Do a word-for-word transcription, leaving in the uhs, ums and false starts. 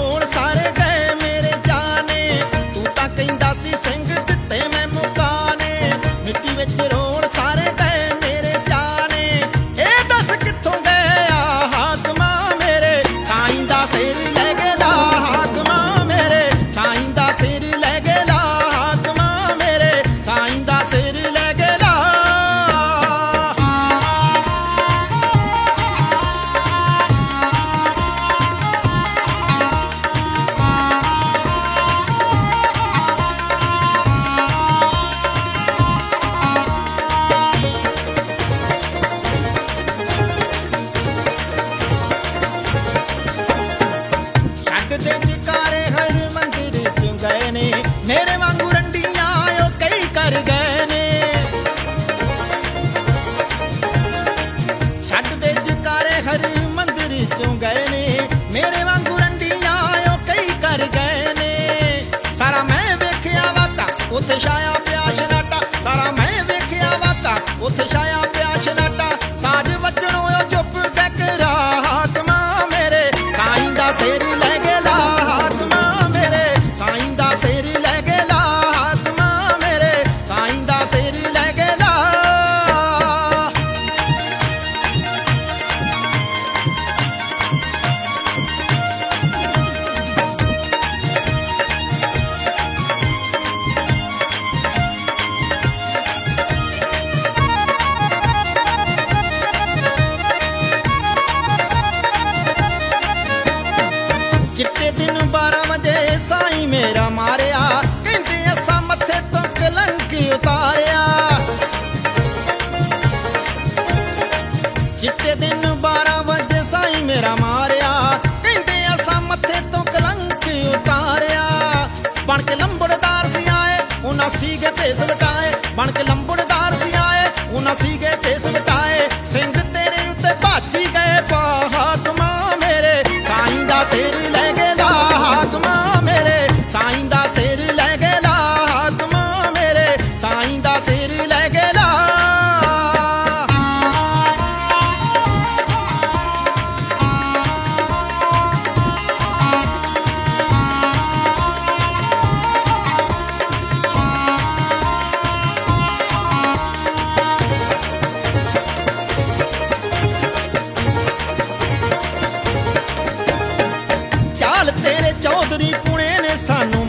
ਰੋਣ ਸਾਰੇ ਗਏ ਮੇਰੇ ਜਾਨੇ, ਤੂੰ ਤਾਂ ਕਹਿੰਦਾ ਸੀ ਸਿੰਘ ਦਿੱਤੇ ਮੈਂ ਮੁਕਾਨੇ, ਮਿੱਟੀ ਵਿੱਚ ਰੋਣ ਸਾਰੇ ਗਏ ਮੇਰੇ ਜਾਨੇ, ਇਹ ਦੱਸ ਕਿੱਥੋਂ ਗਏ ਆ ਹਾਕਮਾਂ ਮੇਰੇ, ਸਾਈਂ ਦਾ ਸਿਰ ਲੈ ਕੇ ਲਾ ਹਾਕਮਾਂ ਮੇਰੇ, ਸਾਈਂ ਦਾ ਸਿਰ ਲੈ ਕੇ ਲਾ ਹਾਕਮਾਂ ਮੇਰੇ, ਸਾਈਂ ਦਾ ਸਿਰ ਲੈ ਕੇ ਲਾ। ਛੱਡਦੇ ਜਕਾਰੇ ਹਰ ਮੰਦਿਰ ਚ ਗਏ ਨੇ, ਮੇਰੇ ਵਾਂਗੂ ਰੰਡੀਆਂ ਉਹ ਕਈ ਕਰ ਗਏ ਨੇ, ਛੱਡਦੇ ਜਕਾਰੇ ਹਰ ਮੰਦਿਰ ਚੋਂ ਗਏ ਨੇ, ਮੇਰੇ ਵਾਂਗੂ ਰੰਡੀਆਂ ਉਹ ਕਈ ਕਰ ਗਏ ਨੇ, ਸਾਰਾ ਮੈਂ ਵੇਖਿਆ ਵਾਤਾ ਉੱਥੇ ਛਾਇਆ ਪਿਆ ਸ਼ਨਾਟਾ, ਸਾਰਾ ਮੈਂ ਵੇਖਿਆ ਵਾਤਾ ਉੱਥੇ ਛਾਇਆ ਪਿਆ ਸ਼ਨਾਟਾ, ਸਾਜ ਵੱਜਣੋਂ ਉਹ ਚੁੱਪ ਟਕਰਾ ਹਾਕਮਾਂ ਮੇਰੇ, ਸਾਈਂ ਦਾ ਸਿਰ ਲੈ ਕੇ ਲਾ ਹਾਕਮਾਂ ਮੇਰੇ, ਸਾਈਂ ਦਾ ਸਿਰ ਲੈ ਕੇ ਲਾ ਹਾਕਮਾਂ ਮੇਰੇ, ਸਾਈਂ ਦਾ ਸਿਰ ਲੈ ਕੇ ਲਾ। ਚਿੱਟੇ ਦਿਨ ਬਾਰਾਂ ਵਜੇ ਸਾਈਂ ਮੇਰਾ ਮਾਰਿਆ, ਕਹਿੰਦੇ ਅਸਾਂ ਮੱਥੇ ਤੋਂ ਕਲੰਕ ਉਤਾਰਿਆ, ਚਿੱਟੇ ਦਿਨ ਬਾਰਾਂ ਵਜੇ ਸਾਈਂ ਮੇਰਾ ਮਾਰਿਆ, ਕਹਿੰਦੇ ਅਸਾਂ ਮੱਥੇ ਤੋਂ ਕਲੰਕ ਉਤਾਰਿਆ, ਬਣ ਕੇ ਲੰਬੜਦਾਰ ਸੀ ਆਏ ਉਹਨਾਂ ਸੀਗੇ ਭੇਸ ਵਟਾਏ, ਬਣ ਕੇ ਲੰਬੜਦਾਰ ਸੀ ਆਏ ਉਹਨਾਂ ਸੀਗੇ ਭੇਸ ਵਟਾਏ, ਸਿੰਘ ਤੇਰੇ ਉੱਤੇ ਭਾਜੀ ਗਏ ਪਾ ਹਾਕਮਾਂ ਮੇਰੇ, ਸਾਈਂ ਦਾ ਸਿਰ ਲੈ ਕੇ ਲਾ ਹਾਕਮਾਂ ਮੇਰੇ, ਸਾਈਂ ਦਾ ਸਿਰ ਲੈ ਕੇ ਲਾ ਹਾਕਮਾਂ ਮੇਰੇ, ਸਾਈਂ ਦਾ ਸਿਰ ਲੈ ਕੇ ਲਾ। ਚਾਲ ਤੇਰੇ ਚੌਧਰੀ ਪੁਣੇ ਨੇ ਸਾਨੂੰ